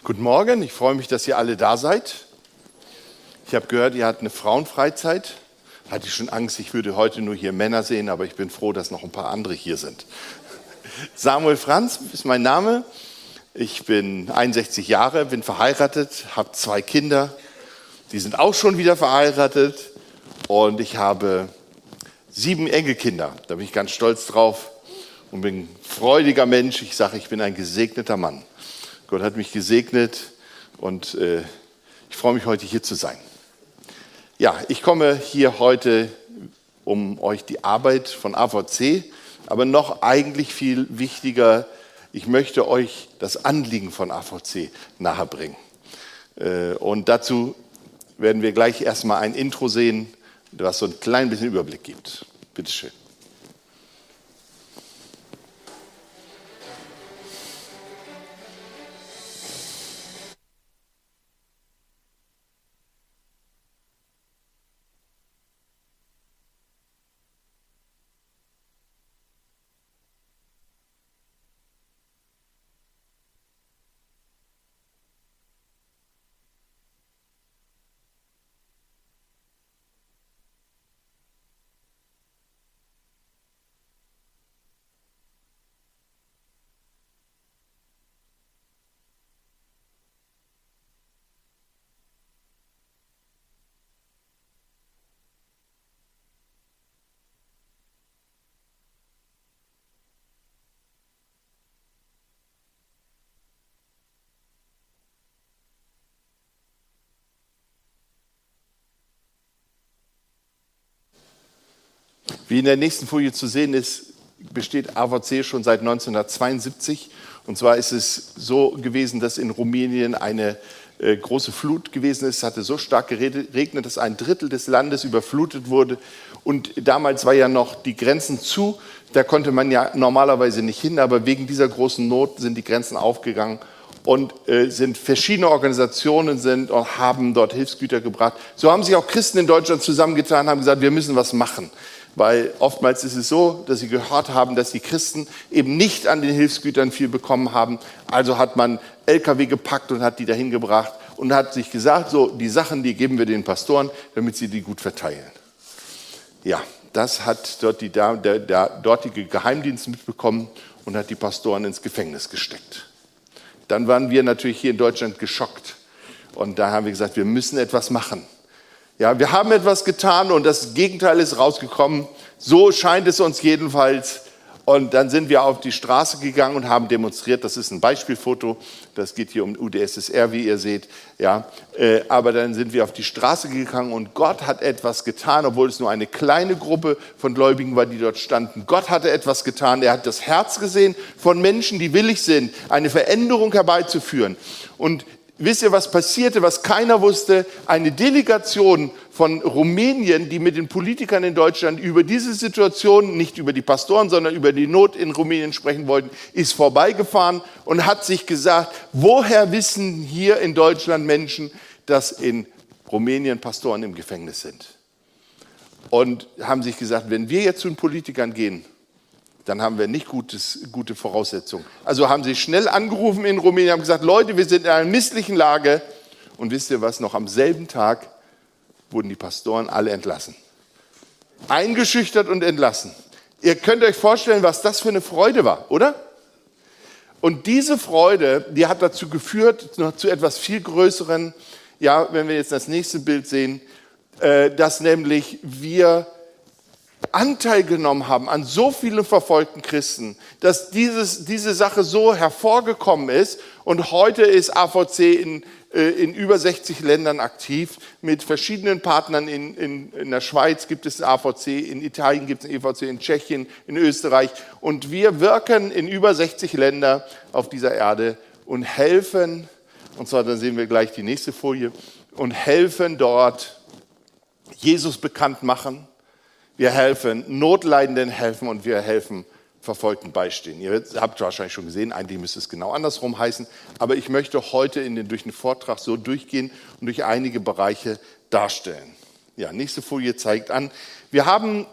Guten Morgen, ich freue mich, dass ihr alle da seid. Ich habe gehört, ihr hattet eine Frauenfreizeit. Hatte ich schon Angst, ich würde heute nur hier Männer sehen, aber ich bin froh, dass noch ein paar andere hier sind. Samuel Franz ist mein Name. Ich bin 61 Jahre, bin verheiratet, habe 2 Kinder. Die sind auch schon wieder verheiratet. Und ich habe 7 Enkelkinder. Da bin ich ganz stolz drauf und bin ein freudiger Mensch. Ich sage, ich bin ein gesegneter Mann. Gott hat mich gesegnet und ich freue mich, heute hier zu sein. Ja, ich komme hier heute, um euch die Arbeit von AVC, aber noch eigentlich viel wichtiger, ich möchte euch das Anliegen von AVC nahebringen. Und dazu werden wir gleich erstmal ein Intro sehen, was so ein klein bisschen Überblick gibt. Bitte schön. Wie in der nächsten Folie zu sehen ist, besteht AVC schon seit 1972. Und zwar ist es so gewesen, dass in Rumänien eine große Flut gewesen ist. Es hatte so stark geregnet, dass 1/3 des Landes überflutet wurde. Und damals war ja noch die Grenzen zu. Da konnte man ja normalerweise nicht hin. Aber wegen dieser großen Not sind die Grenzen aufgegangen. Und sind verschiedene Organisationen und haben dort Hilfsgüter gebracht. So haben sich auch Christen in Deutschland zusammengetan, haben gesagt, wir müssen was machen. Weil oftmals ist es so, dass sie gehört haben, dass die Christen eben nicht an den Hilfsgütern viel bekommen haben. Also hat man LKW gepackt und hat die dahin gebracht und hat sich gesagt, so die Sachen, die geben wir den Pastoren, damit sie die gut verteilen. Ja, das hat dort der dortige Geheimdienst mitbekommen und hat die Pastoren ins Gefängnis gesteckt. Dann waren wir natürlich hier in Deutschland geschockt und da haben wir gesagt, wir müssen etwas machen. Ja, wir haben etwas getan und das Gegenteil ist rausgekommen. So scheint es uns jedenfalls. Und dann sind wir auf die Straße gegangen und haben demonstriert. Das ist ein Beispielfoto. Das geht hier um UdSSR, wie ihr seht. Ja, aber dann sind wir auf die Straße gegangen und Gott hat etwas getan, obwohl es nur eine kleine Gruppe von Gläubigen war, die dort standen. Gott hatte etwas getan. Er hat das Herz gesehen von Menschen, die willig sind, eine Veränderung herbeizuführen. Und wisst ihr, was passierte, was keiner wusste? Eine Delegation von Rumänien, die mit den Politikern in Deutschland über diese Situation, nicht über die Pastoren, sondern über die Not in Rumänien sprechen wollten, ist vorbeigefahren und hat sich gesagt, woher wissen hier in Deutschland Menschen, dass in Rumänien Pastoren im Gefängnis sind? Und haben sich gesagt, wenn wir jetzt zu den Politikern gehen, dann haben wir nicht gute Voraussetzungen. Also haben sie schnell angerufen in Rumänien, haben gesagt, Leute, wir sind in einer misslichen Lage. Und wisst ihr was, noch am selben Tag wurden die Pastoren alle entlassen. Eingeschüchtert und entlassen. Ihr könnt euch vorstellen, was das für eine Freude war, oder? Und diese Freude, die hat dazu geführt, noch zu etwas viel Größeren, ja, wenn wir jetzt das nächste Bild sehen, dass nämlich wir Anteil genommen haben an so vielen verfolgten Christen, dass diese Sache so hervorgekommen ist. Und heute ist AVC in über 60 Ländern aktiv, mit verschiedenen Partnern. In der Schweiz gibt es AVC, in Italien gibt es AVC, in Tschechien, in Österreich. Und wir wirken in über 60 Ländern auf dieser Erde und helfen, und zwar, dann sehen wir gleich die nächste Folie, und helfen dort, Jesus bekannt machen. Wir helfen Notleidenden helfen und wir helfen Verfolgten beistehen. Ihr habt wahrscheinlich schon gesehen, eigentlich müsste es genau andersrum heißen, aber ich möchte heute durch den Vortrag so durchgehen und durch einige Bereiche darstellen. Ja, nächste Folie zeigt an, wir haben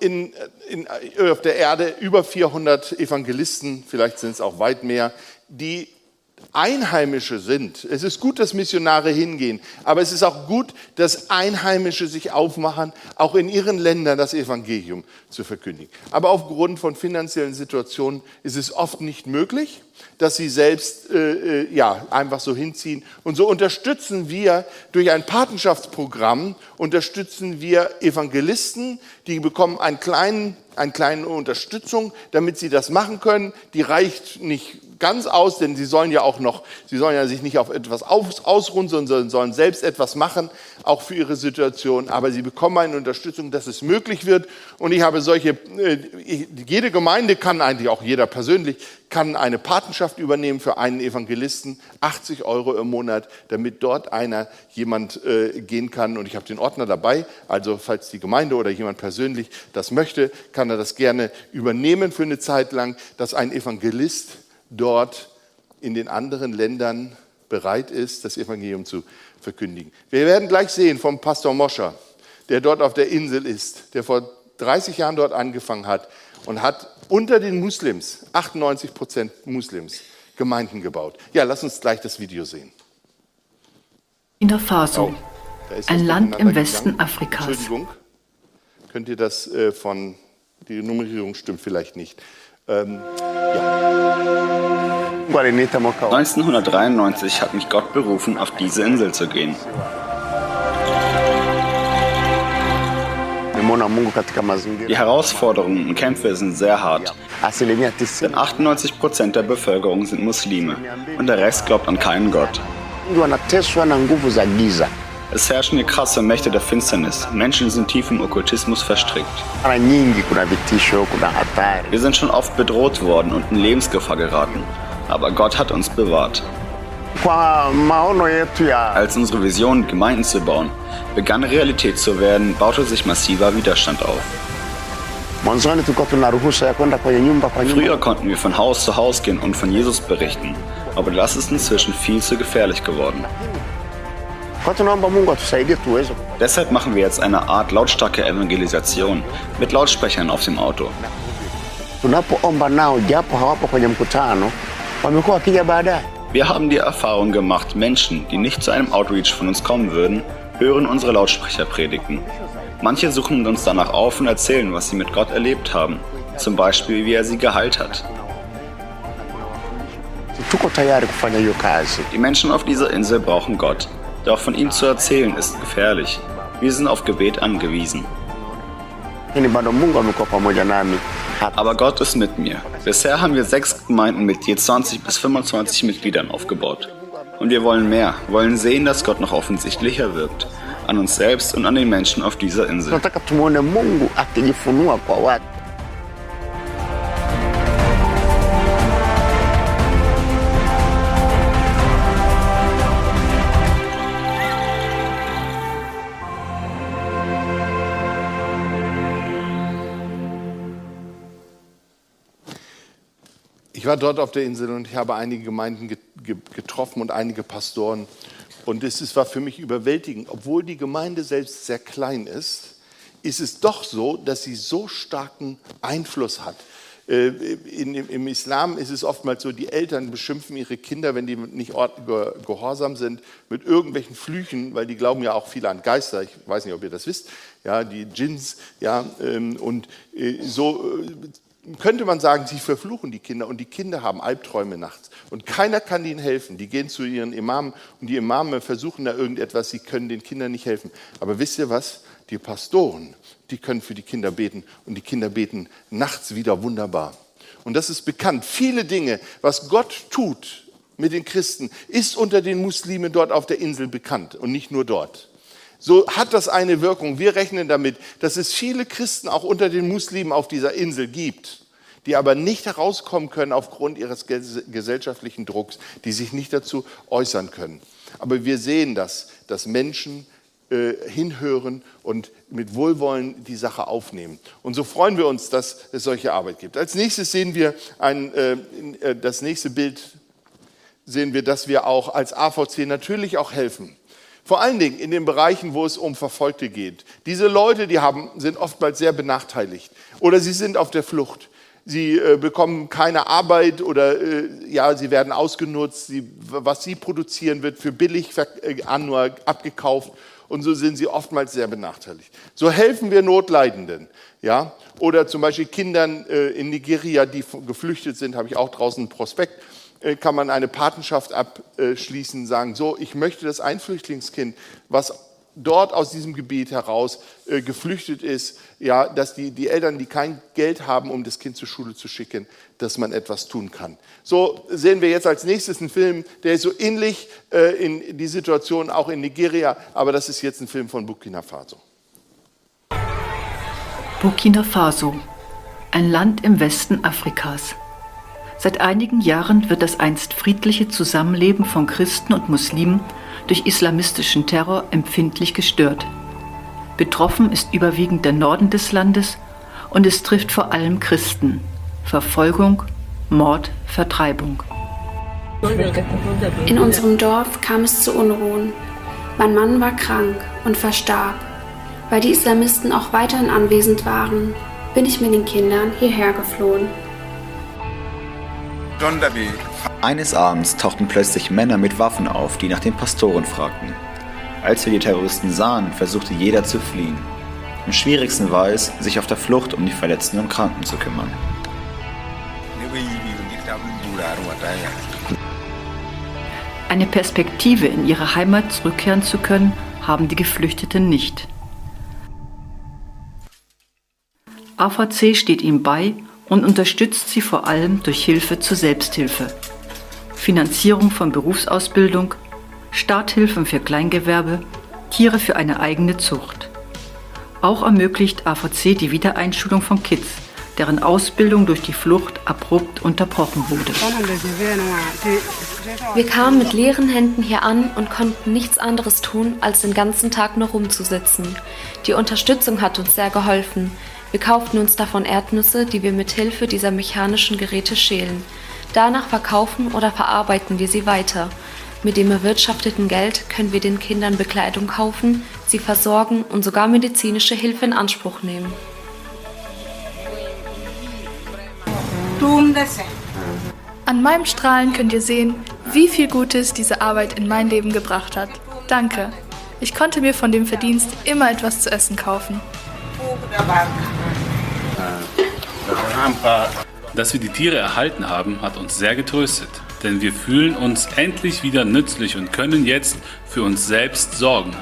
auf der Erde über 400 Evangelisten, vielleicht sind es auch weit mehr, die Einheimische sind. Es ist gut, dass Missionare hingehen, aber es ist auch gut, dass Einheimische sich aufmachen, auch in ihren Ländern das Evangelium zu verkündigen. Aber aufgrund von finanziellen Situationen ist es oft nicht möglich, dass sie selbst einfach so hinziehen. Und so unterstützen wir durch ein Patenschaftsprogramm, unterstützen wir Evangelisten, die bekommen eine kleine Unterstützung, damit sie das machen können. Die reicht nicht ganz aus, denn sie sollen ja sich nicht auf etwas ausruhen, sondern sollen selbst etwas machen, auch für ihre Situation. Aber sie bekommen eine Unterstützung, dass es möglich wird. Und ich habe jede Gemeinde kann eigentlich, auch jeder persönlich, kann eine Patenschaft übernehmen für einen Evangelisten, 80 € im Monat, damit dort jemand gehen kann. Und ich habe den Ordner dabei, also falls die Gemeinde oder jemand persönlich das möchte, kann er das gerne übernehmen für eine Zeit lang, dass ein Evangelist dort in den anderen Ländern bereit ist, das Evangelium zu verkündigen. Wir werden gleich sehen vom Pastor Moscher, der dort auf der Insel ist, der vor 30 Jahren dort angefangen hat und hat unter den Muslims, 98% Muslims, Gemeinden gebaut. Ja, lass uns gleich das Video sehen. Burkina Faso, ein Land im Westen Afrikas. Entschuldigung, könnt ihr das die Nummerierung stimmt vielleicht nicht. 1993 hat mich Gott berufen, auf diese Insel zu gehen. Die Herausforderungen und Kämpfe sind sehr hart, denn 98% der Bevölkerung sind Muslime und der Rest glaubt an keinen Gott. Es herrschen hier krasse Mächte der Finsternis. Menschen sind tief im Okkultismus verstrickt. Wir sind schon oft bedroht worden und in Lebensgefahr geraten. Aber Gott hat uns bewahrt. Als unsere Vision, Gemeinden zu bauen, begann Realität zu werden, baute sich massiver Widerstand auf. Früher konnten wir von Haus zu Haus gehen und von Jesus berichten. Aber das ist inzwischen viel zu gefährlich geworden. Deshalb machen wir jetzt eine Art lautstarke Evangelisation mit Lautsprechern auf dem Auto. Wir haben die Erfahrung gemacht, Menschen, die nicht zu einem Outreach von uns kommen würden, hören unsere Lautsprecherpredigten. Manche suchen uns danach auf und erzählen, was sie mit Gott erlebt haben, zum Beispiel, wie er sie geheilt hat. Die Menschen auf dieser Insel brauchen Gott. Doch von ihm zu erzählen ist gefährlich. Wir sind auf Gebet angewiesen. Aber Gott ist mit mir. Bisher haben wir 6 Gemeinden mit je 20 bis 25 Mitgliedern aufgebaut. Und wir wollen mehr, wollen sehen, dass Gott noch offensichtlicher wirkt. An uns selbst und an den Menschen auf dieser Insel. Ich war dort auf der Insel und ich habe einige Gemeinden getroffen und einige Pastoren. Und es war für mich überwältigend. Obwohl die Gemeinde selbst sehr klein ist, ist es doch so, dass sie so starken Einfluss hat. Im Islam ist es oftmals so, die Eltern beschimpfen ihre Kinder, wenn die nicht gehorsam sind, mit irgendwelchen Flüchen, weil die glauben ja auch viele an Geister. Ich weiß nicht, ob ihr das wisst. Ja, die Djinns. Ja, und so könnte man sagen, sie verfluchen die Kinder und die Kinder haben Albträume nachts und keiner kann ihnen helfen. Die gehen zu ihren Imamen und die Imame versuchen da irgendetwas, sie können den Kindern nicht helfen. Aber wisst ihr was? Die Pastoren, die können für die Kinder beten und die Kinder beten nachts wieder wunderbar. Und das ist bekannt. Viele Dinge, was Gott tut mit den Christen, ist unter den Muslimen dort auf der Insel bekannt und nicht nur dort. So hat das eine Wirkung. Wir rechnen damit, dass es viele Christen auch unter den Muslimen auf dieser Insel gibt, die aber nicht herauskommen können aufgrund ihres gesellschaftlichen Drucks, die sich nicht dazu äußern können. Aber wir sehen das, dass Menschen hinhören und mit Wohlwollen die Sache aufnehmen. Und so freuen wir uns, dass es solche Arbeit gibt. Als nächstes sehen wir das nächste Bild, sehen wir, dass wir auch als AVC natürlich auch helfen. Vor allen Dingen in den Bereichen, wo es um Verfolgte geht. Diese Leute, sind oftmals sehr benachteiligt oder sie sind auf der Flucht. Sie bekommen keine Arbeit oder ja, sie werden ausgenutzt. Was sie produzieren, wird für billig nur abgekauft und so sind sie oftmals sehr benachteiligt. So helfen wir Notleidenden. Ja? Oder zum Beispiel Kindern in Nigeria, die geflüchtet sind, habe ich auch draußen einen Prospekt, kann man eine Patenschaft abschließen, sagen, so, ich möchte, dass ein Flüchtlingskind, was dort aus diesem Gebiet heraus geflüchtet ist, ja, dass die Eltern, die kein Geld haben, um das Kind zur Schule zu schicken, dass man etwas tun kann. So sehen wir jetzt als nächstes einen Film, der ist so ähnlich in die Situation auch in Nigeria, aber das ist jetzt ein Film von Burkina Faso. Burkina Faso, ein Land im Westen Afrikas. Seit einigen Jahren wird das einst friedliche Zusammenleben von Christen und Muslimen durch islamistischen Terror empfindlich gestört. Betroffen ist überwiegend der Norden des Landes und es trifft vor allem Christen. Verfolgung, Mord, Vertreibung. In unserem Dorf kam es zu Unruhen. Mein Mann war krank und verstarb. Weil die Islamisten auch weiterhin anwesend waren, bin ich mit den Kindern hierher geflohen. Eines Abends tauchten plötzlich Männer mit Waffen auf, die nach den Pastoren fragten. Als wir die Terroristen sahen, versuchte jeder zu fliehen. Am schwierigsten war es, sich auf der Flucht um die Verletzten und Kranken zu kümmern. Eine Perspektive, in ihre Heimat zurückkehren zu können, haben die Geflüchteten nicht. AVC steht ihnen bei und unterstützt sie vor allem durch Hilfe zur Selbsthilfe, Finanzierung von Berufsausbildung, Starthilfen für Kleingewerbe, Tiere für eine eigene Zucht. Auch ermöglicht AVC die Wiedereinschulung von Kids, deren Ausbildung durch die Flucht abrupt unterbrochen wurde. Wir kamen mit leeren Händen hier an und konnten nichts anderes tun, als den ganzen Tag nur rumzusitzen. Die Unterstützung hat uns sehr geholfen. Wir kauften uns davon Erdnüsse, die wir mit Hilfe dieser mechanischen Geräte schälen. Danach verkaufen oder verarbeiten wir sie weiter. Mit dem erwirtschafteten Geld können wir den Kindern Bekleidung kaufen, sie versorgen und sogar medizinische Hilfe in Anspruch nehmen. An meinem Strahlen könnt ihr sehen, wie viel Gutes diese Arbeit in mein Leben gebracht hat. Danke. Ich konnte mir von dem Verdienst immer etwas zu essen kaufen. Dass wir die Tiere erhalten haben, hat uns sehr getröstet, denn wir fühlen uns endlich wieder nützlich und können jetzt für uns selbst sorgen.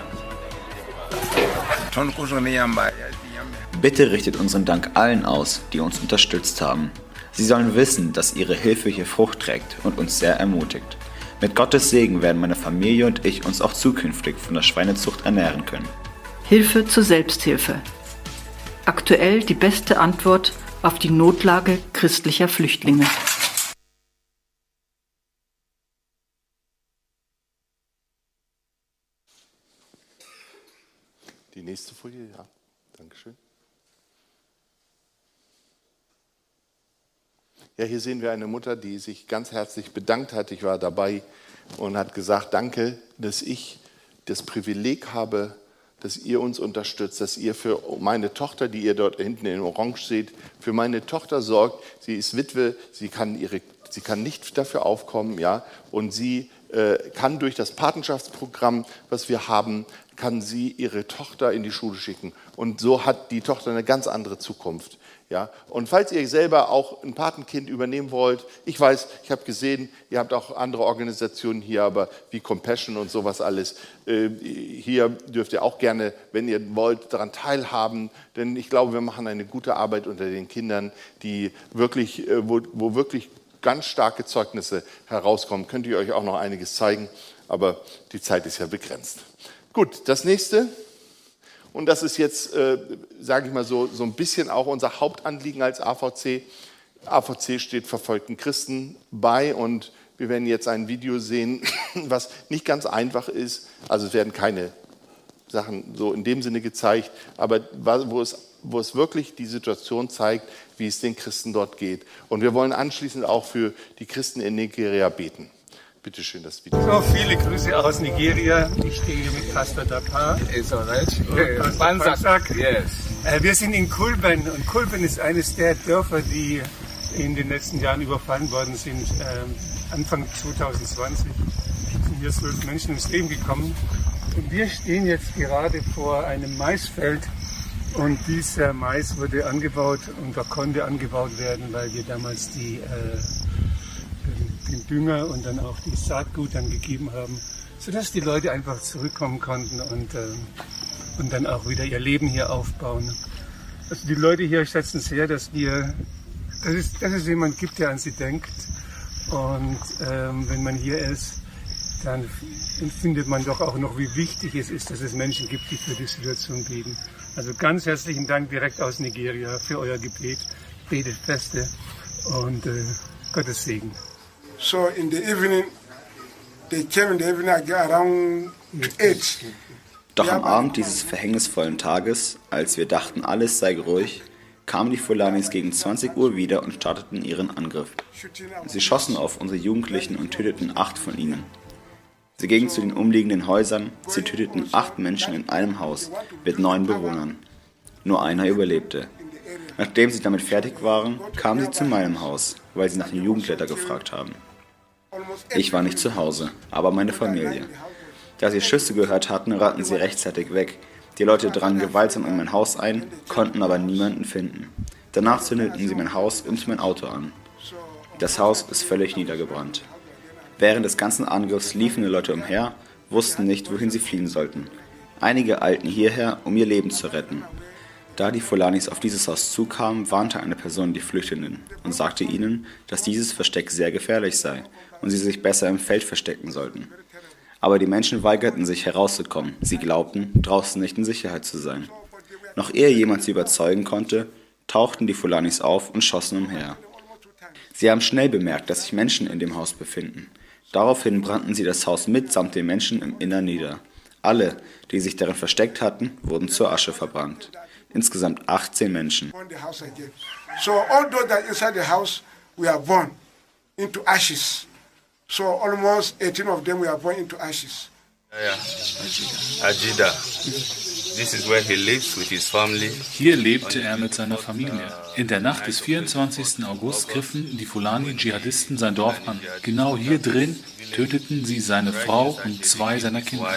Bitte richtet unseren Dank allen aus, die uns unterstützt haben. Sie sollen wissen, dass ihre Hilfe hier Frucht trägt und uns sehr ermutigt. Mit Gottes Segen werden meine Familie und ich uns auch zukünftig von der Schweinezucht ernähren können. Hilfe zur Selbsthilfe. Aktuell die beste Antwort auf die Notlage christlicher Flüchtlinge. Die nächste Folie, ja. Dankeschön. Ja, hier sehen wir eine Mutter, die sich ganz herzlich bedankt hat. Ich war dabei und hat gesagt, danke, dass ich das Privileg habe, dass ihr uns unterstützt, dass ihr für meine Tochter, die ihr dort hinten in Orange seht, für meine Tochter sorgt. Sie ist Witwe, sie kann nicht dafür aufkommen, ja, und sie kann durch das Patenschaftsprogramm, was wir haben, kann sie ihre Tochter in die Schule schicken. Und so hat die Tochter eine ganz andere Zukunft. Ja? Und falls ihr selber auch ein Patenkind übernehmen wollt, ich weiß, ich habe gesehen, ihr habt auch andere Organisationen hier, aber wie Compassion und sowas alles, hier dürft ihr auch gerne, wenn ihr wollt, daran teilhaben, denn ich glaube, wir machen eine gute Arbeit unter den Kindern, die wirklich, wo wirklich ganz starke Zeugnisse herauskommen. Könnt ihr euch auch noch einiges zeigen, aber die Zeit ist ja begrenzt. Gut, das nächste. Und das ist jetzt, sage ich mal so ein bisschen auch unser Hauptanliegen als AVC. AVC steht verfolgten Christen bei und wir werden jetzt ein Video sehen, was nicht ganz einfach ist. Also es werden keine Sachen so in dem Sinne gezeigt, aber wo es wirklich die Situation zeigt, wie es den Christen dort geht. Und wir wollen anschließend auch für die Christen in Nigeria beten. Bitte schön, das Video. So, viele Grüße aus Nigeria. Ich stehe hier mit Pastor Dapa. It's alright. Yes. Wir sind in Kulben und Kulben ist eines der Dörfer, die in den letzten Jahren überfallen worden sind. Anfang 2020 sind hier 12 Menschen ums Leben gekommen. Und wir stehen jetzt gerade vor einem Maisfeld. Und dieser Mais wurde angebaut und konnte angebaut werden, weil wir damals den Dünger und dann auch die Saatgut dann gegeben haben, sodass die Leute einfach zurückkommen konnten und dann auch wieder ihr Leben hier aufbauen. Also die Leute hier schätzen sehr, dass es jemand gibt, der an sie denkt. Und wenn man hier ist, dann empfindet man doch auch noch, wie wichtig es ist, dass es Menschen gibt, die für die Situation beten. Also ganz herzlichen Dank direkt aus Nigeria für euer Gebet. Betet feste und Gottes Segen. So in the evening, they came in the evening around 8. Doch am Abend dieses verhängnisvollen Tages, als wir dachten, alles sei ruhig, kamen die Fulanis gegen 20 Uhr wieder und starteten ihren Angriff. Sie schossen auf unsere Jugendlichen und töteten 8 von ihnen. Sie gingen zu den umliegenden Häusern, sie töteten 8 Menschen in einem Haus mit 9 Bewohnern. Nur einer überlebte. Nachdem sie damit fertig waren, kamen sie zu meinem Haus, weil sie nach dem Jugendleiter gefragt haben. Ich war nicht zu Hause, aber meine Familie. Da sie Schüsse gehört hatten, rannten sie rechtzeitig weg. Die Leute drangen gewaltsam in mein Haus ein, konnten aber niemanden finden. Danach zündeten sie mein Haus und mein Auto an. Das Haus ist völlig niedergebrannt. Während des ganzen Angriffs liefen die Leute umher, wussten nicht, wohin sie fliehen sollten. Einige eilten hierher, um ihr Leben zu retten. Da die Fulanis auf dieses Haus zukamen, warnte eine Person die Flüchtenden und sagte ihnen, dass dieses Versteck sehr gefährlich sei und sie sich besser im Feld verstecken sollten. Aber die Menschen weigerten sich herauszukommen. Sie glaubten, draußen nicht in Sicherheit zu sein. Noch ehe jemand sie überzeugen konnte, tauchten die Fulanis auf und schossen umher. Sie haben schnell bemerkt, dass sich Menschen in dem Haus befinden. Daraufhin brannten sie das Haus mitsamt den Menschen im Innern nieder. Alle, die sich darin versteckt hatten, wurden zur Asche verbrannt. Insgesamt 18 Menschen. So all those that inside the house were burned into ashes. So almost 18 of them were burned into ashes. Ajida. This is where he lives with his family. Hier lebte er mit seiner Familie. In der Nacht des 24. August griffen die Fulani-Dschihadisten sein Dorf an. Genau hier drin töteten sie seine Frau und 2 seiner Kinder.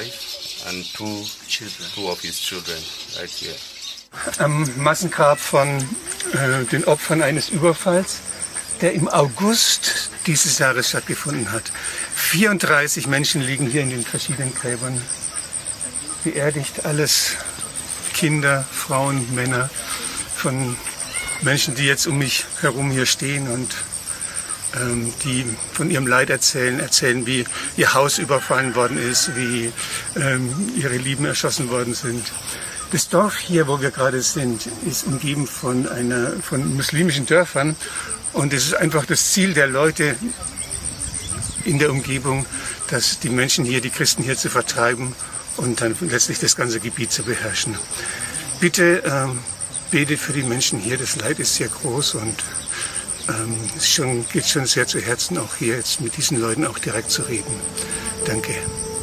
Am Massengrab von den Opfern eines Überfalls, der im August dieses Jahres stattgefunden hat. 34 Menschen liegen hier in den verschiedenen Gräbern. Beerdigt, alles Kinder, Frauen, Männer von Menschen, die jetzt um mich herum hier stehen und die von ihrem Leid erzählen, wie ihr Haus überfallen worden ist, wie ihre Lieben erschossen worden sind. Das Dorf hier, wo wir gerade sind, ist umgeben von muslimischen Dörfern und es ist einfach das Ziel der Leute in der Umgebung, dass die Menschen hier, die Christen hier zu vertreiben und dann letztlich das ganze Gebiet zu beherrschen. Bitte betet für die Menschen hier, das Leid ist sehr groß und es geht schon sehr zu Herzen, auch hier jetzt mit diesen Leuten auch direkt zu reden. Danke.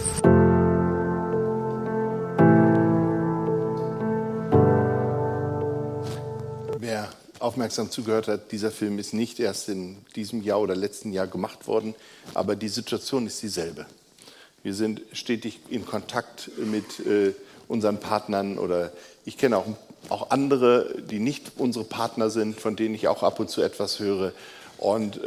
Wer aufmerksam zugehört hat, dieser Film ist nicht erst in diesem Jahr oder letzten Jahr gemacht worden, aber die Situation ist dieselbe. Wir sind stetig in Kontakt mit unseren Partnern oder ich kenne auch andere, die nicht unsere Partner sind, von denen ich auch ab und zu etwas höre. Und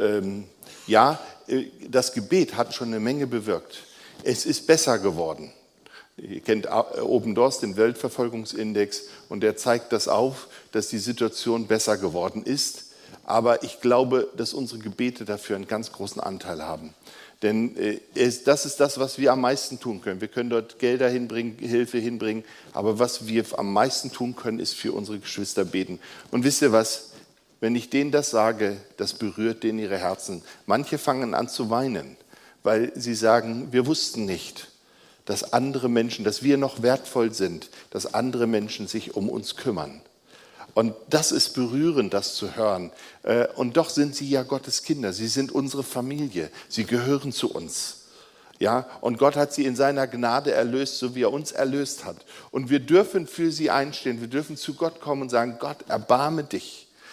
das Gebet hat schon eine Menge bewirkt. Es ist besser geworden. Ihr kennt Open Doors, den Weltverfolgungsindex, und der zeigt das auf, dass die Situation besser geworden ist. Aber ich glaube, dass unsere Gebete dafür einen ganz großen Anteil haben. Denn das ist das, was wir am meisten tun können. Wir können dort Gelder hinbringen, Hilfe hinbringen, aber was wir am meisten tun können, ist für unsere Geschwister beten. Und wisst ihr was? Wenn ich denen das sage, das berührt denen ihre Herzen. Manche fangen an zu weinen, weil sie sagen, wir wussten nicht, dass andere Menschen, dass wir noch wertvoll sind, dass andere Menschen sich um uns kümmern. Und das ist berührend, das zu hören. Und doch sind sie ja Gottes Kinder. Sie sind unsere Familie. Sie gehören zu uns. Ja? Und Gott hat sie in seiner Gnade erlöst, so wie er uns erlöst hat. Und wir dürfen für sie einstehen. Wir dürfen zu Gott kommen und sagen, Gott, erbarme dich.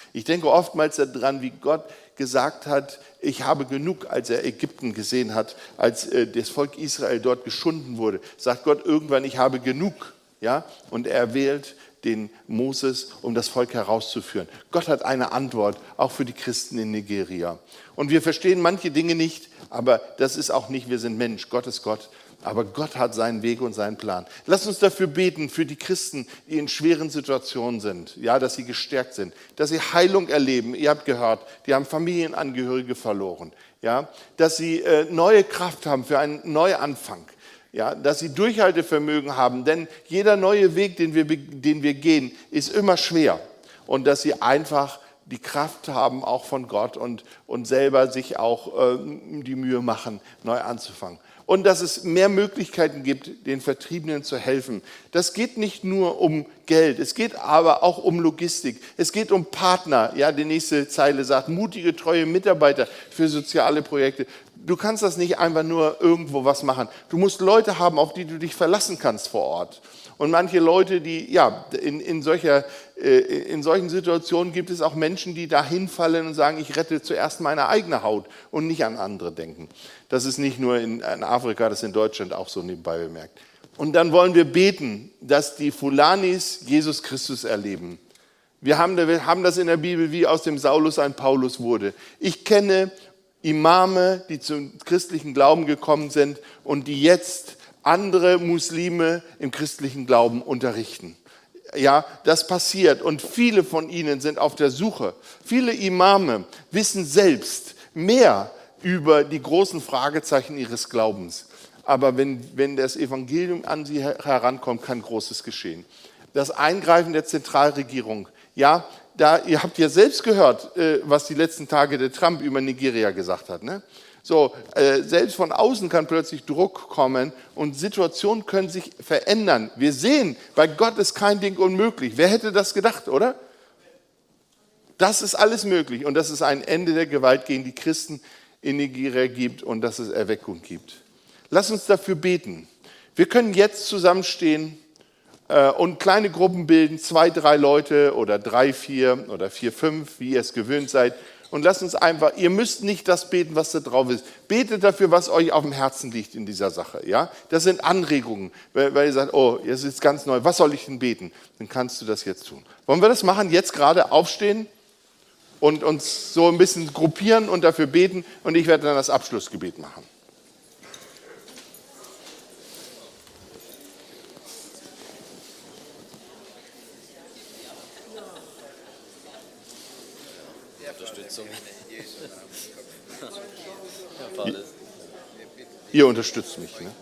Ich denke oftmals daran, wie Gott gesagt hat, ich habe genug, als er Ägypten gesehen hat, als das Volk Israel dort geschunden wurde. Sagt Gott irgendwann, ich habe genug. Ja? Und er wählt den Moses, um das Volk herauszuführen. Gott hat eine Antwort, auch für die Christen in Nigeria. Und wir verstehen manche Dinge nicht, aber das ist auch nicht, wir sind Mensch, Gott ist Gott. Aber Gott hat seinen Weg und seinen Plan. Lasst uns dafür beten, für die Christen, die in schweren Situationen sind, ja, dass sie gestärkt sind, dass sie Heilung erleben. Ihr habt gehört, die haben Familienangehörige verloren, ja, dass sie neue Kraft haben für einen Neuanfang, ja, dass sie Durchhaltevermögen haben, denn jeder neue Weg, den wir gehen, ist immer schwer. Und dass sie einfach die Kraft haben, auch von Gott und selber sich auch die Mühe machen, neu anzufangen. Und dass es mehr Möglichkeiten gibt, den Vertriebenen zu helfen. Das geht nicht nur um Geld, es geht aber auch um Logistik. Es geht um Partner. Ja, die nächste Zeile sagt, mutige, treue Mitarbeiter für soziale Projekte. Du kannst das nicht einfach nur irgendwo was machen. Du musst Leute haben, auf die du dich verlassen kannst vor Ort. Und manche Leute, die, ja, in solchen Situationen gibt es auch Menschen, die da hinfallen und sagen, ich rette zuerst meine eigene Haut und nicht an andere denken. Das ist nicht nur in Afrika, das ist in Deutschland auch so nebenbei bemerkt. Und dann wollen wir beten, dass die Fulanis Jesus Christus erleben. Wir haben das in der Bibel, wie aus dem Saulus ein Paulus wurde. Ich kenne Imame, die zum christlichen Glauben gekommen sind und die jetzt andere Muslime im christlichen Glauben unterrichten. Ja, das passiert und viele von ihnen sind auf der Suche. Viele Imame wissen selbst mehr über die großen Fragezeichen ihres Glaubens. Aber wenn das Evangelium an sie herankommt, kann Großes geschehen. Das Eingreifen der Zentralregierung, ja, ihr habt ja selbst gehört, was die letzten Tage der Trump über Nigeria gesagt hat, ne? So, selbst von außen kann plötzlich Druck kommen und Situationen können sich verändern. Wir sehen, bei Gott ist kein Ding unmöglich. Wer hätte das gedacht, oder? Das ist alles möglich und dass es ein Ende der Gewalt gegen die Christen in Nigeria gibt und dass es Erweckung gibt. Lass uns dafür beten. Wir können jetzt zusammenstehen und kleine Gruppen bilden, 2, 3 Leute oder 3, 4 oder 4, 5, wie ihr es gewöhnt seid. Und lasst uns einfach, ihr müsst nicht das beten, was da drauf ist. Betet dafür, was euch auf dem Herzen liegt in dieser Sache. Ja? Das sind Anregungen, weil ihr sagt, oh, jetzt ist ganz neu, was soll ich denn beten? Dann kannst du das jetzt tun. Wollen wir das machen? Jetzt gerade aufstehen und uns so ein bisschen gruppieren und dafür beten. Und ich werde dann das Abschlussgebet machen. Ihr unterstützt mich, ne?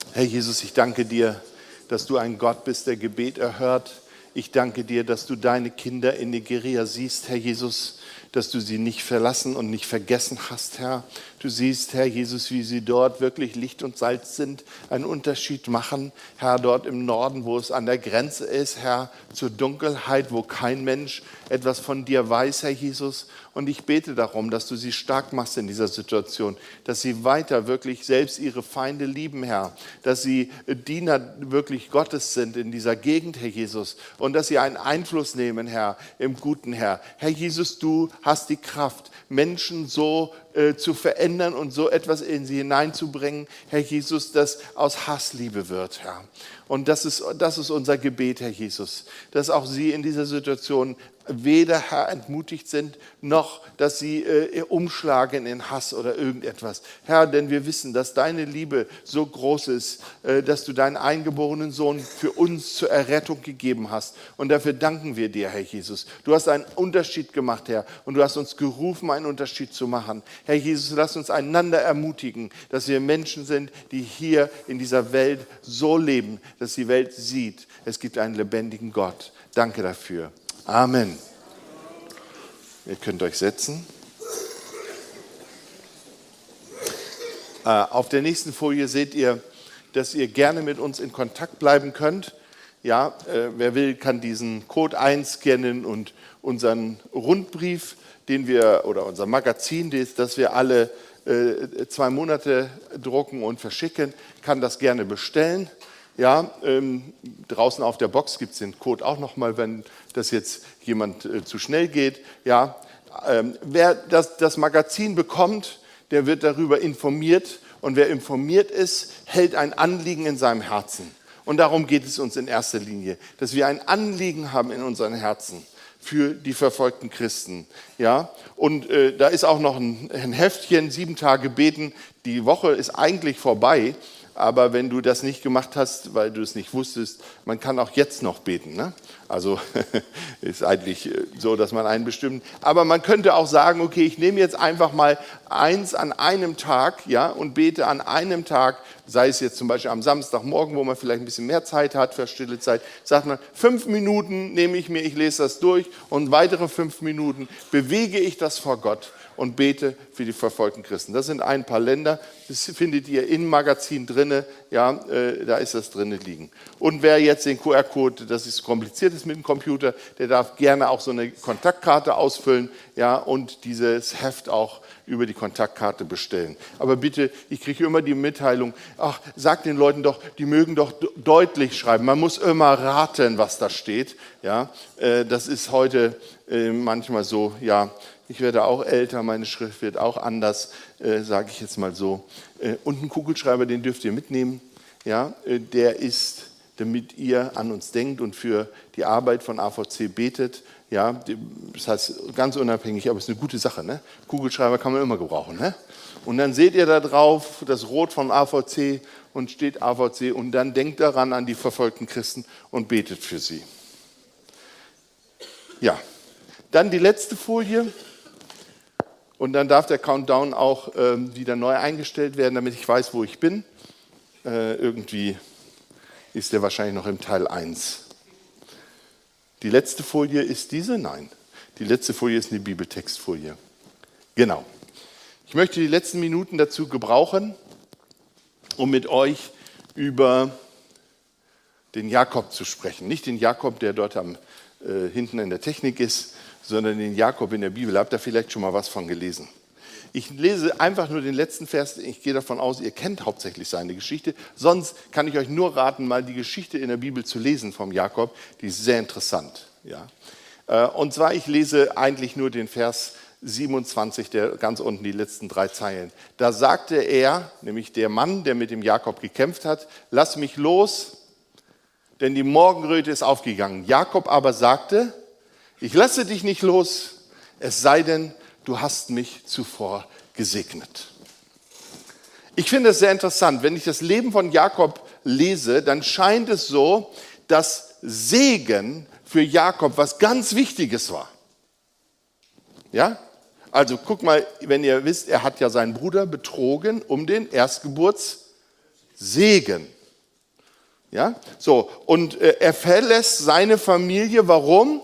Herr Jesus, ich danke dir, dass du ein Gott bist, der Gebet erhört. Ich danke dir, dass du deine Kinder in Nigeria siehst, Herr Jesus, dass du sie nicht verlassen und nicht vergessen hast, Herr. Du siehst, Herr Jesus, wie sie dort wirklich Licht und Salz sind, einen Unterschied machen, Herr, dort im Norden, wo es an der Grenze ist, Herr, zur Dunkelheit, wo kein Mensch etwas von dir weiß, Herr Jesus. Und ich bete darum, dass du sie stark machst in dieser Situation, dass sie weiter wirklich selbst ihre Feinde lieben, Herr, dass sie Diener wirklich Gottes sind in dieser Gegend, Herr Jesus, und dass sie einen Einfluss nehmen, Herr, im Guten, Herr. Herr Jesus, du hast die Kraft, Menschen so zu verändern und so etwas in sie hineinzubringen, Herr Jesus, das aus Hass Liebe wird, Herr. Und das ist unser Gebet, Herr Jesus, dass auch sie in dieser Situation weder, Herr, entmutigt sind, noch, dass sie umschlagen in Hass oder irgendetwas. Herr, denn wir wissen, dass deine Liebe so groß ist, dass du deinen eingeborenen Sohn für uns zur Errettung gegeben hast. Und dafür danken wir dir, Herr Jesus. Du hast einen Unterschied gemacht, Herr, und du hast uns gerufen, einen Unterschied zu machen. Herr Jesus, lass uns einander ermutigen, dass wir Menschen sind, die hier in dieser Welt so leben, dass die Welt sieht, es gibt einen lebendigen Gott. Danke dafür. Amen. Ihr könnt euch setzen. Auf der nächsten Folie seht ihr, dass ihr gerne mit uns in Kontakt bleiben könnt. Ja, wer will, kann diesen Code einscannen und unseren Rundbrief, oder unser Magazin, das wir alle 2 Monate drucken und verschicken, kann das gerne bestellen. Ja, draußen auf der Box gibt es den Code auch nochmal, wenn das jetzt jemand zu schnell geht. Ja, wer das Magazin bekommt, der wird darüber informiert. Und wer informiert ist, hält ein Anliegen in seinem Herzen. Und darum geht es uns in erster Linie, dass wir ein Anliegen haben in unseren Herzen für die verfolgten Christen. Ja? Und da ist auch noch ein Heftchen, 7 Tage beten. Die Woche ist eigentlich vorbei. Aber wenn du das nicht gemacht hast, weil du es nicht wusstest, man kann auch jetzt noch beten. Ne? Also ist eigentlich so, dass man einen bestimmt. Aber man könnte auch sagen, okay, ich nehme jetzt einfach mal eins an einem Tag, ja, und bete an einem Tag, sei es jetzt zum Beispiel am Samstagmorgen, wo man vielleicht ein bisschen mehr Zeit hat für stille Zeit, sagt man, 5 Minuten nehme ich mir, ich lese das durch und weitere 5 Minuten bewege ich das vor Gott und bete für die verfolgten Christen. Das sind ein paar Länder, das findet ihr im Magazin drin, ja, da ist das drin liegen. Und wer jetzt den QR-Code, das ist kompliziert ist mit dem Computer, der darf gerne auch so eine Kontaktkarte ausfüllen, ja, und dieses Heft auch über die Kontaktkarte bestellen. Aber bitte, ich kriege immer die Mitteilung, ach, sag den Leuten doch, die mögen doch deutlich schreiben. Man muss immer raten, was da steht. Ja, das ist heute manchmal so, ja, ich werde auch älter, meine Schrift wird auch anders, sage ich jetzt mal so. Und einen Kugelschreiber, den dürft ihr mitnehmen. Ja, der ist, damit ihr an uns denkt und für die Arbeit von AVC betet. Ja, das heißt ganz unabhängig, aber es ist eine gute Sache. Ne? Kugelschreiber kann man immer gebrauchen. Ne? Und dann seht ihr da drauf das Rot von AVC und steht AVC und dann denkt daran an die verfolgten Christen und betet für sie. Ja, dann die letzte Folie. Und dann darf der Countdown auch wieder neu eingestellt werden, damit ich weiß, wo ich bin. Irgendwie ist der wahrscheinlich noch im Teil 1. Die letzte Folie ist diese? Nein. Die letzte Folie ist eine Bibeltextfolie. Genau. Ich möchte die letzten Minuten dazu gebrauchen, um mit euch über den Jakob zu sprechen. Nicht den Jakob, der dort hinten in der Technik ist, sondern den Jakob in der Bibel. Habt ihr vielleicht schon mal was von gelesen? Ich lese einfach nur den letzten Vers. Ich gehe davon aus, ihr kennt hauptsächlich seine Geschichte. Sonst kann ich euch nur raten, mal die Geschichte in der Bibel zu lesen vom Jakob. Die ist sehr interessant. Ja. Und zwar, ich lese eigentlich nur den Vers 27, der ganz unten, die letzten 3 Zeilen. Da sagte er, nämlich der Mann, der mit dem Jakob gekämpft hat, lass mich los, denn die Morgenröte ist aufgegangen. Jakob aber sagte, ich lasse dich nicht los, es sei denn, du hast mich zuvor gesegnet. Ich finde es sehr interessant, wenn ich das Leben von Jakob lese, dann scheint es so, dass Segen für Jakob was ganz Wichtiges war. Ja? Also guck mal, wenn ihr wisst, er hat ja seinen Bruder betrogen um den Erstgeburtssegen. Ja, so. Und er verlässt seine Familie. Warum?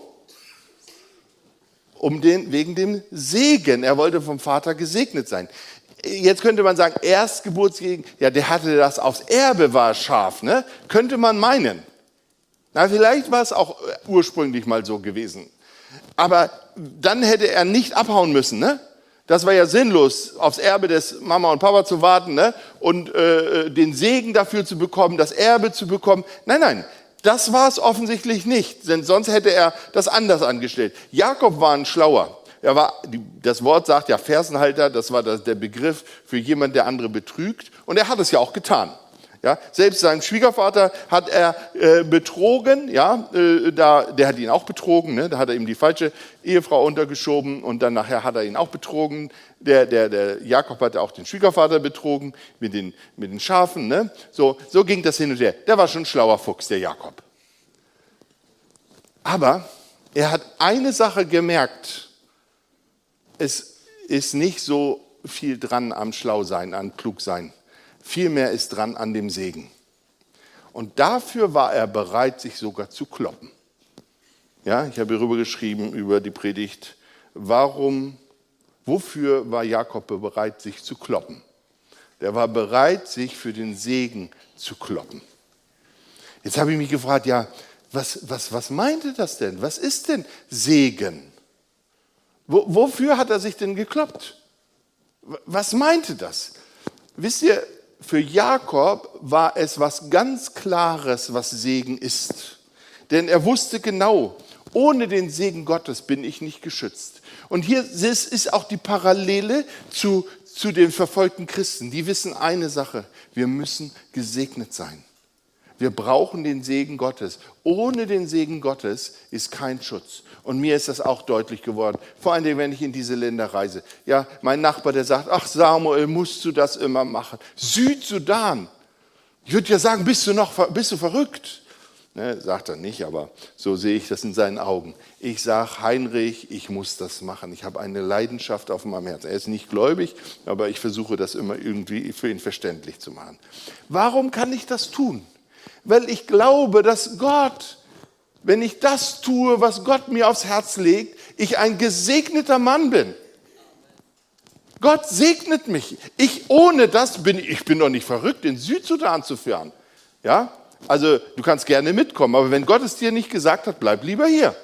Wegen dem Segen. Er wollte vom Vater gesegnet sein. Jetzt könnte man sagen, Erstgeburtssegen, ja, der hatte das aufs Erbe, war scharf, ne? Könnte man meinen. Na, vielleicht war es auch ursprünglich mal so gewesen. Aber dann hätte er nicht abhauen müssen, ne? Das war ja sinnlos, aufs Erbe des Mama und Papa zu warten, ne? Und den Segen dafür zu bekommen, das Erbe zu bekommen. Nein, das war es offensichtlich nicht, denn sonst hätte er das anders angestellt. Jakob war ein Schlauer. Das Wort sagt ja Fersenhalter, das war der Begriff für jemanden, der andere betrügt. Und er hat es ja auch getan. Ja, selbst seinen Schwiegervater hat er betrogen, ja, der hat ihn auch betrogen, ne, da hat er ihm die falsche Ehefrau untergeschoben und dann nachher hat er ihn auch betrogen. Der Jakob hatte auch den Schwiegervater betrogen mit den Schafen. Ne. So ging das hin und her. Der war schon ein schlauer Fuchs, der Jakob. Aber er hat eine Sache gemerkt, es ist nicht so viel dran am Schlausein, am Klugsein. Vielmehr ist dran an dem Segen. Und dafür war er bereit, sich sogar zu kloppen. Ja, ich habe hierüber geschrieben, über die Predigt, wofür war Jakob bereit, sich zu kloppen? Der war bereit, sich für den Segen zu kloppen. Jetzt habe ich mich gefragt, ja, was meinte das denn? Was ist denn Segen? Wofür hat er sich denn gekloppt? Was meinte das? Wisst ihr, für Jakob war es was ganz Klares, was Segen ist. Denn er wusste genau, ohne den Segen Gottes bin ich nicht geschützt. Und hier ist auch die Parallele zu den verfolgten Christen. Die wissen eine Sache, wir müssen gesegnet sein. Wir brauchen den Segen Gottes. Ohne den Segen Gottes ist kein Schutz. Und mir ist das auch deutlich geworden. Vor allem, wenn ich in diese Länder reise. Ja, mein Nachbar, der sagt, ach Samuel, musst du das immer machen? Südsudan. Ich würde ja sagen, bist du verrückt? Ne, sagt er nicht, aber so sehe ich das in seinen Augen. Ich sage, Heinrich, ich muss das machen. Ich habe eine Leidenschaft auf meinem Herzen. Er ist nicht gläubig, aber ich versuche das immer irgendwie für ihn verständlich zu machen. Warum kann ich das tun? Weil ich glaube, dass Gott, wenn ich das tue, was Gott mir aufs Herz legt, ich ein gesegneter Mann bin. Gott segnet mich. Ohne das bin ich bin doch nicht verrückt, in Südsudan zu fahren. Ja? Also du kannst gerne mitkommen, aber wenn Gott es dir nicht gesagt hat, bleib lieber hier.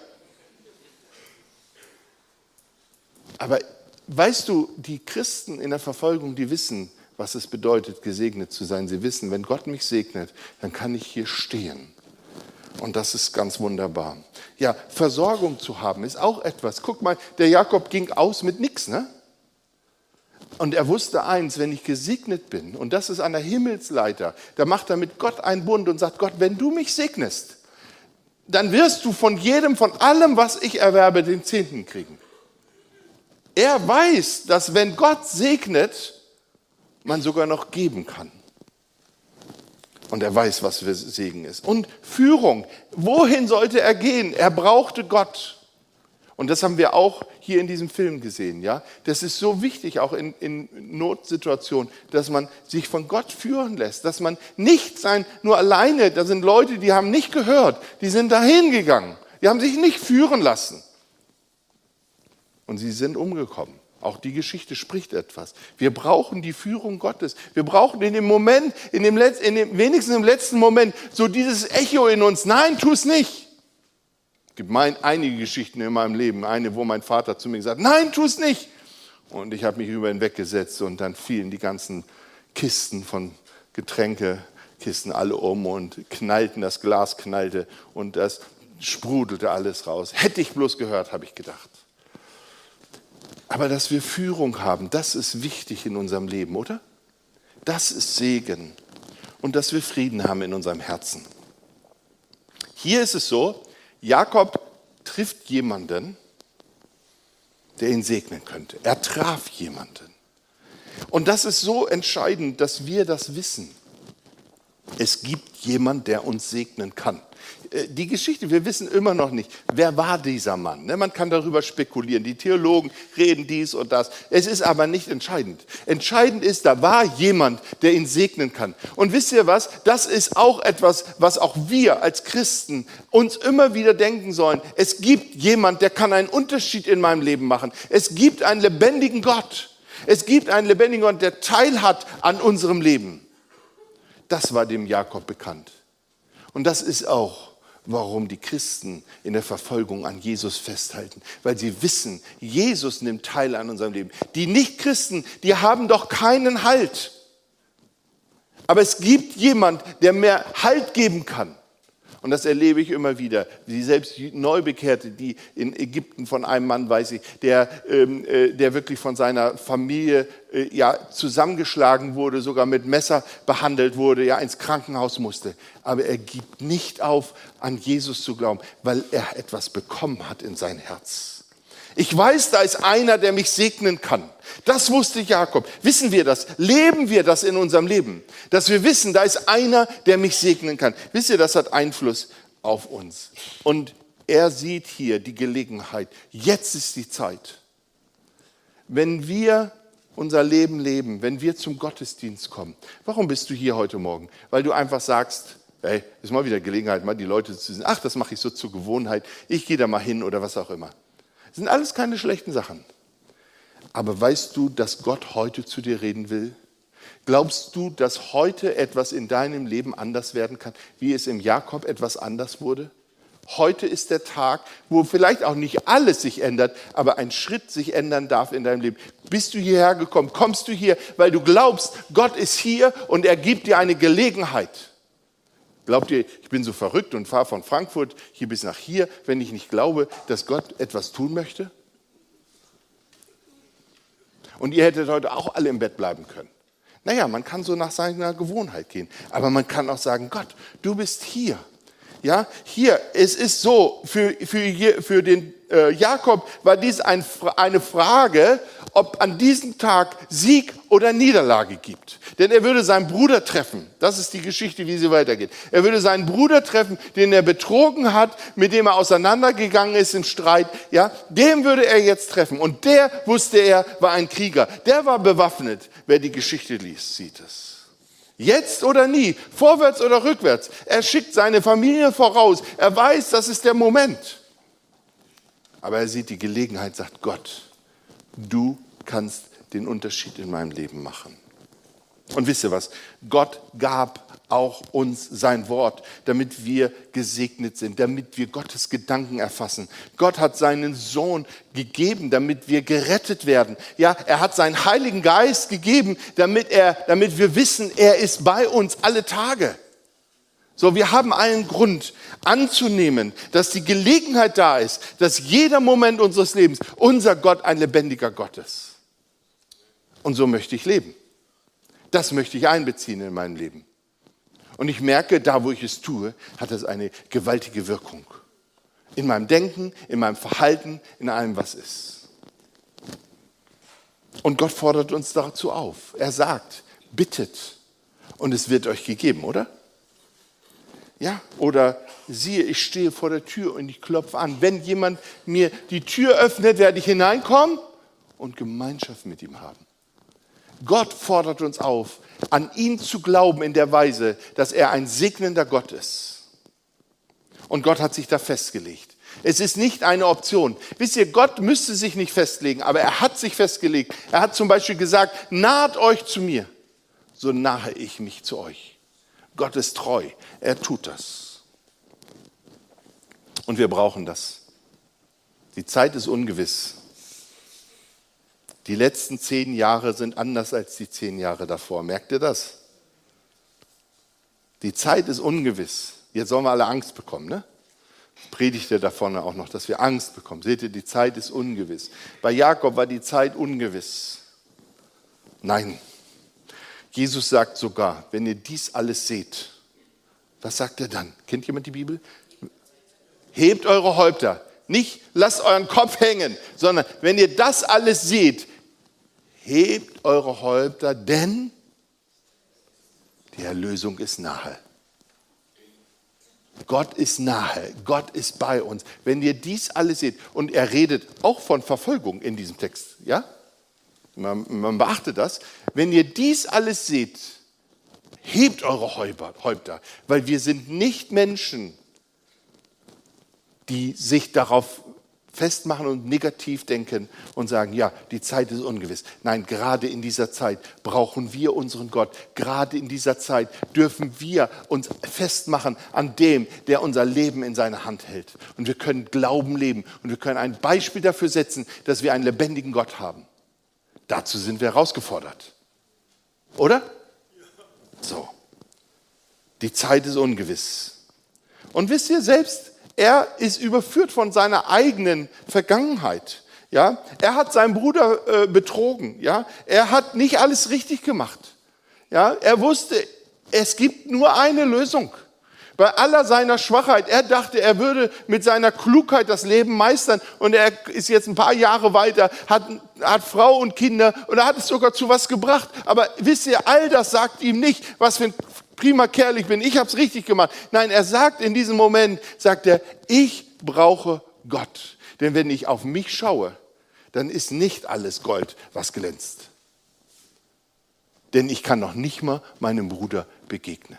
Aber weißt du, die Christen in der Verfolgung, die wissen, was es bedeutet, gesegnet zu sein. Sie wissen, wenn Gott mich segnet, dann kann ich hier stehen. Und das ist ganz wunderbar. Ja, Versorgung zu haben ist auch etwas. Guck mal, der Jakob ging aus mit nichts, ne? Und er wusste eins, wenn ich gesegnet bin, und das ist an der Himmelsleiter, da macht er mit Gott einen Bund und sagt, Gott, wenn du mich segnest, dann wirst du von allem, was ich erwerbe, den Zehnten kriegen. Er weiß, dass wenn Gott segnet, man sogar noch geben kann. Und er weiß, was für Segen ist. Und Führung. Wohin sollte er gehen? Er brauchte Gott. Und das haben wir auch hier in diesem Film gesehen. Ja? Das ist so wichtig, auch in Notsituationen, dass man sich von Gott führen lässt. Dass man nicht nur alleine, da sind Leute, die haben nicht gehört, die sind dahin gegangen. Die haben sich nicht führen lassen. Und sie sind umgekommen. Auch die Geschichte spricht etwas. Wir brauchen die Führung Gottes. Wir brauchen in dem Moment, wenigstens im letzten Moment, so dieses Echo in uns. Nein, tu es nicht. Es gibt einige Geschichten in meinem Leben. Eine, wo mein Vater zu mir gesagt hat, nein, tu es nicht. Und ich habe mich über ihn weggesetzt und dann fielen die ganzen Kisten von Getränkekisten alle um und das Glas knallte und das sprudelte alles raus. Hätte ich bloß gehört, habe ich gedacht. Aber dass wir Führung haben, das ist wichtig in unserem Leben, oder? Das ist Segen. Und dass wir Frieden haben in unserem Herzen. Hier ist es so, Jakob trifft jemanden, der ihn segnen könnte. Er traf jemanden. Und das ist so entscheidend, dass wir das wissen. Es gibt jemand, der uns segnen kann. Die Geschichte, wir wissen immer noch nicht, wer war dieser Mann. Man kann darüber spekulieren, die Theologen reden dies und das. Es ist aber nicht entscheidend. Entscheidend ist, da war jemand, der ihn segnen kann. Und wisst ihr was, das ist auch etwas, was auch wir als Christen uns immer wieder denken sollen. Es gibt jemand, der kann einen Unterschied in meinem Leben machen. Es gibt einen lebendigen Gott. Es gibt einen lebendigen Gott, der Teil hat an unserem Leben. Das war dem Jakob bekannt. Und das ist auch, warum die Christen in der Verfolgung an Jesus festhalten. Weil sie wissen, Jesus nimmt teil an unserem Leben. Die Nichtchristen, die haben doch keinen Halt. Aber es gibt jemand, der mehr Halt geben kann. Und das erlebe ich immer wieder. Die selbst Neubekehrte, die in Ägypten von einem Mann, weiß ich, der wirklich von seiner Familie zusammengeschlagen wurde, sogar mit Messer behandelt wurde, ins Krankenhaus musste. Aber er gibt nicht auf, an Jesus zu glauben, weil er etwas bekommen hat in sein Herz. Ich weiß, da ist einer, der mich segnen kann. Das wusste Jakob. Wissen wir das? Leben wir das in unserem Leben? Dass wir wissen, da ist einer, der mich segnen kann. Wisst ihr, das hat Einfluss auf uns. Und er sieht hier die Gelegenheit. Jetzt ist die Zeit. Wenn wir unser Leben leben, wenn wir zum Gottesdienst kommen. Warum bist du hier heute Morgen? Weil du einfach sagst, hey, ist mal wieder Gelegenheit, mal die Leute zu sehen. Ach, das mache ich so zur Gewohnheit. Ich gehe da mal hin oder was auch immer. Das sind alles keine schlechten Sachen. Aber weißt du, dass Gott heute zu dir reden will? Glaubst du, dass heute etwas in deinem Leben anders werden kann, wie es im Jakob etwas anders wurde? Heute ist der Tag, wo vielleicht auch nicht alles sich ändert, aber ein Schritt sich ändern darf in deinem Leben. Bist du hierher gekommen? Kommst du hier, weil du glaubst, Gott ist hier und er gibt dir eine Gelegenheit? Glaubt ihr, ich bin so verrückt und fahre von Frankfurt hier bis nach hier, wenn ich nicht glaube, dass Gott etwas tun möchte? Und ihr hättet heute auch alle im Bett bleiben können. Naja, man kann so nach seiner Gewohnheit gehen. Aber man kann auch sagen, Gott, du bist hier. Ja, hier, es ist so, für den Jakob war dies eine Frage, ob an diesem Tag Sieg oder Niederlage gibt. Denn er würde seinen Bruder treffen. Das ist die Geschichte, wie sie weitergeht. Er würde seinen Bruder treffen, den er betrogen hat, mit dem er auseinandergegangen ist im Streit. Ja, dem würde er jetzt treffen. Und der, wusste er, war ein Krieger. Der war bewaffnet. Wer die Geschichte liest, sieht es. Jetzt oder nie, vorwärts oder rückwärts. Er schickt seine Familie voraus. Er weiß, das ist der Moment. Aber er sieht die Gelegenheit, sagt Gott, du kannst den Unterschied in meinem Leben machen. Und wisst ihr was? Gott gab auch uns sein Wort, damit wir gesegnet sind, damit wir Gottes Gedanken erfassen. Gott hat seinen Sohn gegeben, damit wir gerettet werden. Ja, er hat seinen Heiligen Geist gegeben, damit wir wissen, er ist bei uns alle Tage. So, wir haben allen Grund anzunehmen, dass die Gelegenheit da ist, dass jeder Moment unseres Lebens unser Gott ein lebendiger Gott ist. Und so möchte ich leben. Das möchte ich einbeziehen in mein Leben. Und ich merke, da wo ich es tue, hat das eine gewaltige Wirkung. In meinem Denken, in meinem Verhalten, in allem, was ist. Und Gott fordert uns dazu auf. Er sagt, bittet und es wird euch gegeben, oder? Ja, oder siehe, ich stehe vor der Tür und ich klopfe an. Wenn jemand mir die Tür öffnet, werde ich hineinkommen und Gemeinschaft mit ihm haben. Gott fordert uns auf, an ihn zu glauben in der Weise, dass er ein segnender Gott ist. Und Gott hat sich da festgelegt. Es ist nicht eine Option. Wisst ihr, Gott müsste sich nicht festlegen, aber er hat sich festgelegt. Er hat zum Beispiel gesagt, naht euch zu mir, so nahe ich mich zu euch. Gott ist treu, er tut das. Und wir brauchen das. Die Zeit ist ungewiss. Die letzten 10 Jahre sind anders als die 10 Jahre davor. Merkt ihr das? Die Zeit ist ungewiss. Jetzt sollen wir alle Angst bekommen, ne? Predigt er da vorne auch noch, dass wir Angst bekommen. Seht ihr, die Zeit ist ungewiss. Bei Jakob war die Zeit ungewiss. Nein. Jesus sagt sogar, wenn ihr dies alles seht, was sagt er dann? Kennt jemand die Bibel? Hebt eure Häupter. Nicht lasst euren Kopf hängen, sondern wenn ihr das alles seht, hebt eure Häupter, denn Die Erlösung ist nahe. Gott ist nahe, Gott ist bei uns. Wenn ihr dies alles seht, und er redet auch von Verfolgung in diesem Text, ja? Man beachtet das. Wenn ihr dies alles seht, hebt eure Häupter, weil wir sind nicht Menschen, die sich darauf festmachen und negativ denken und sagen, ja, die Zeit ist ungewiss. Nein, gerade in dieser Zeit brauchen wir unseren Gott. Gerade in dieser Zeit dürfen wir uns festmachen an dem, der unser Leben in seiner Hand hält. Und wir können Glauben leben und wir können ein Beispiel dafür setzen, dass wir einen lebendigen Gott haben. Dazu sind wir herausgefordert. Oder? So. Die Zeit ist ungewiss. Und wisst ihr selbst, er ist überführt von seiner eigenen Vergangenheit. Ja? Er hat seinen Bruder betrogen. Ja? Er hat nicht alles richtig gemacht. Ja? Er wusste, es gibt nur eine Lösung. Bei aller seiner Schwachheit, er dachte, er würde mit seiner Klugheit das Leben meistern und er ist jetzt ein paar Jahre weiter, hat Frau und Kinder und er hat es sogar zu was gebracht. Aber wisst ihr, all das sagt ihm nicht, was für ein prima Kerl ich bin, ich habe es richtig gemacht. Nein, er sagt in diesem Moment, sagt er, ich brauche Gott. Denn wenn ich auf mich schaue, dann ist nicht alles Gold, was glänzt. Denn ich kann noch nicht mal meinem Bruder begegnen.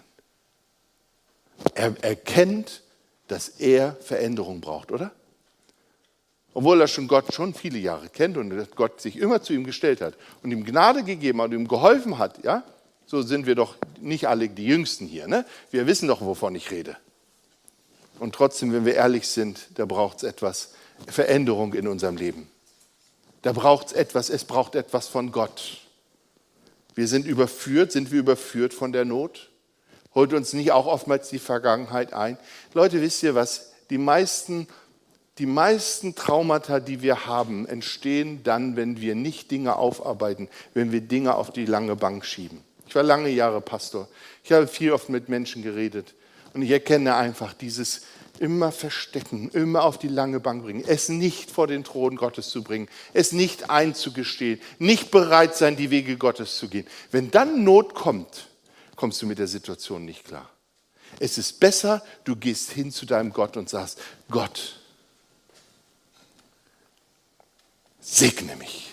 Er erkennt, dass er Veränderung braucht, oder? Obwohl er Gott schon viele Jahre kennt und Gott sich immer zu ihm gestellt hat und ihm Gnade gegeben hat und ihm geholfen hat, ja? So sind wir doch nicht alle die Jüngsten hier, ne? Wir wissen doch, wovon ich rede. Und trotzdem, wenn wir ehrlich sind, da braucht es etwas Veränderung in unserem Leben. Da braucht es braucht etwas von Gott. Sind wir überführt von der Not? Holt uns nicht auch oftmals die Vergangenheit ein? Leute, wisst ihr was? Die meisten Traumata, die wir haben, entstehen dann, wenn wir nicht Dinge aufarbeiten, wenn wir Dinge auf die lange Bank schieben. Ich war lange Jahre Pastor. Ich habe oft mit Menschen geredet. Und ich erkenne einfach dieses immer verstecken, immer auf die lange Bank bringen, es nicht vor den Thron Gottes zu bringen, es nicht einzugestehen, nicht bereit sein, die Wege Gottes zu gehen. Wenn dann Not kommt, kommst du mit der Situation nicht klar. Es ist besser, du gehst hin zu deinem Gott und sagst, Gott, segne mich,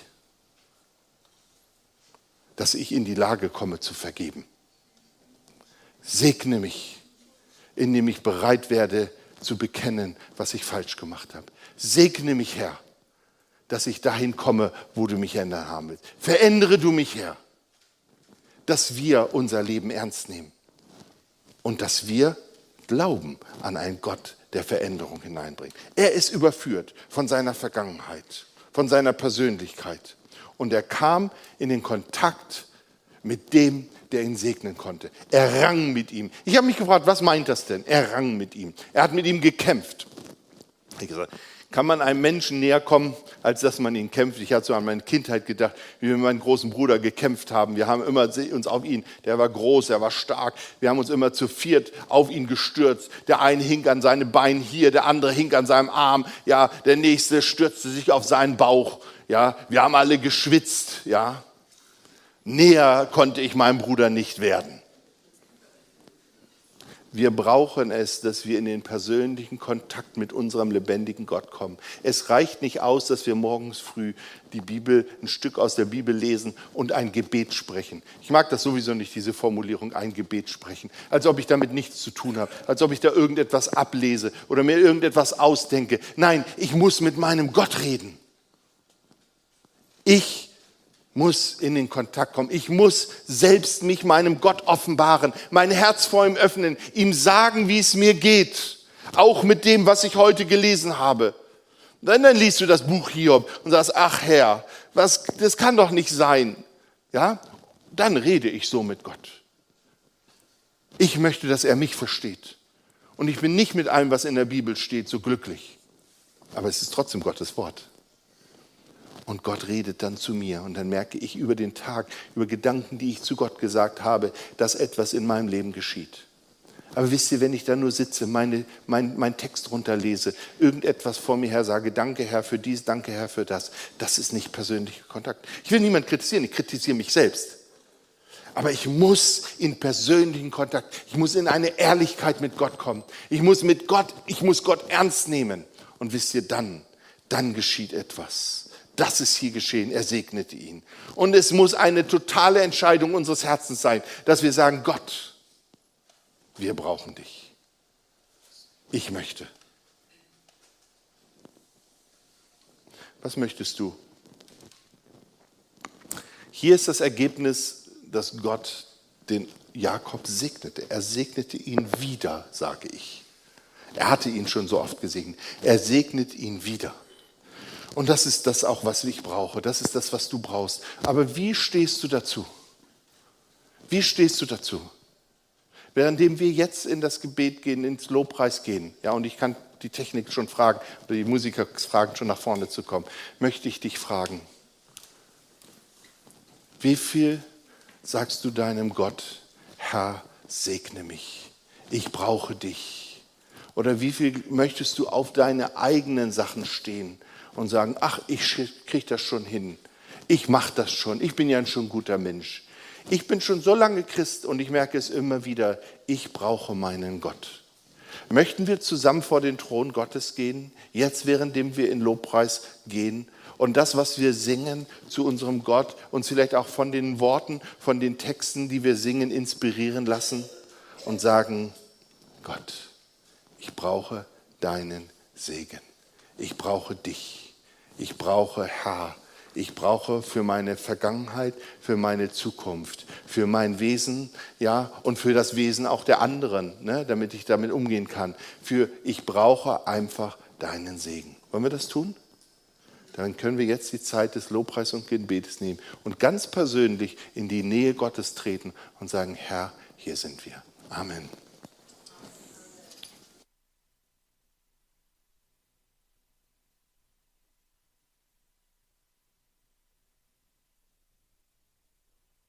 dass ich in die Lage komme zu vergeben. Segne mich, indem ich bereit werde zu bekennen, was ich falsch gemacht habe. Segne mich, Herr, dass ich dahin komme, wo du mich ändern haben willst. Verändere du mich, Herr, dass wir unser Leben ernst nehmen und dass wir glauben an einen Gott, der Veränderung hineinbringt. Er ist überführt von seiner Vergangenheit, von seiner Persönlichkeit. Und er kam in den Kontakt mit dem, der ihn segnen konnte. Er rang mit ihm. Ich habe mich gefragt, was meint das denn? Er rang mit ihm. Er hat mit ihm gekämpft. Ich habe gesagt, kann man einem Menschen näher kommen, als dass man ihn kämpft? Ich hatte so an meine Kindheit gedacht, wie wir mit meinem großen Bruder gekämpft haben. Wir haben immer uns auf ihn, der war groß, er war stark. Wir haben uns immer zu viert auf ihn gestürzt. Der eine hing an seinem Bein hier, der andere hing an seinem Arm. Ja, der nächste stürzte sich auf seinen Bauch. Ja, wir haben alle geschwitzt. Ja, näher konnte ich meinem Bruder nicht werden. Wir brauchen es, dass wir in den persönlichen Kontakt mit unserem lebendigen Gott kommen. Es reicht nicht aus, dass wir morgens früh die Bibel, ein Stück aus der Bibel lesen und ein Gebet sprechen. Ich mag das sowieso nicht, diese Formulierung, ein Gebet sprechen. Als ob ich damit nichts zu tun habe, als ob ich da irgendetwas ablese oder mir irgendetwas ausdenke. Nein, ich muss mit meinem Gott reden. Ich muss in den Kontakt kommen. Ich muss selbst mich meinem Gott offenbaren, mein Herz vor ihm öffnen, ihm sagen, wie es mir geht, auch mit dem, was ich heute gelesen habe. Dann liest du das Buch Hiob und sagst, ach Herr, das kann doch nicht sein. Ja? Dann rede ich so mit Gott. Ich möchte, dass er mich versteht. Und ich bin nicht mit allem, was in der Bibel steht, so glücklich. Aber es ist trotzdem Gottes Wort. Und Gott redet dann zu mir und dann merke ich über den Tag, über Gedanken, die ich zu Gott gesagt habe, dass etwas in meinem Leben geschieht. Aber wisst ihr, wenn ich da nur sitze, meinen Text runterlese, irgendetwas vor mir her sage, danke Herr für dies, danke Herr für das, das ist nicht persönlicher Kontakt. Ich will niemanden kritisieren, ich kritisiere mich selbst. Aber ich muss in persönlichen Kontakt, ich muss in eine Ehrlichkeit mit Gott kommen. Ich muss Gott ernst nehmen. Und wisst ihr, dann geschieht etwas. Das ist hier geschehen, er segnete ihn. Und es muss eine totale Entscheidung unseres Herzens sein, dass wir sagen, Gott, wir brauchen dich. Ich möchte. Was möchtest du? Hier ist das Ergebnis, dass Gott den Jakob segnete. Er segnete ihn wieder, sage ich. Er hatte ihn schon so oft gesegnet. Er segnet ihn wieder. Und das ist das auch, was ich brauche. Das ist das, was du brauchst. Aber wie stehst du dazu? Wie stehst du dazu? Währenddem wir jetzt in das Gebet gehen, ins Lobpreis gehen, ja, und ich kann die Technik schon fragen, oder die Musiker fragen, schon nach vorne zu kommen, möchte ich dich fragen, wie viel sagst du deinem Gott, Herr, segne mich, ich brauche dich? Oder wie viel möchtest du auf deine eigenen Sachen stehen und sagen, ach, ich kriege das schon hin, ich mache das schon, ich bin ja schon ein guter Mensch. Ich bin schon so lange Christ und ich merke es immer wieder, ich brauche meinen Gott. Möchten wir zusammen vor den Thron Gottes gehen, jetzt währenddem wir in Lobpreis gehen und das, was wir singen zu unserem Gott, uns vielleicht auch von den Worten, von den Texten, die wir singen, inspirieren lassen und sagen, Gott, ich brauche deinen Segen. Ich brauche dich. Ich brauche Herr. Ich brauche für meine Vergangenheit, für meine Zukunft, für mein Wesen, ja, und für das Wesen auch der anderen, ne, damit ich damit umgehen kann. Ich brauche einfach deinen Segen. Wollen wir das tun? Dann können wir jetzt die Zeit des Lobpreis und Gebetes nehmen und ganz persönlich in die Nähe Gottes treten und sagen, Herr, hier sind wir. Amen.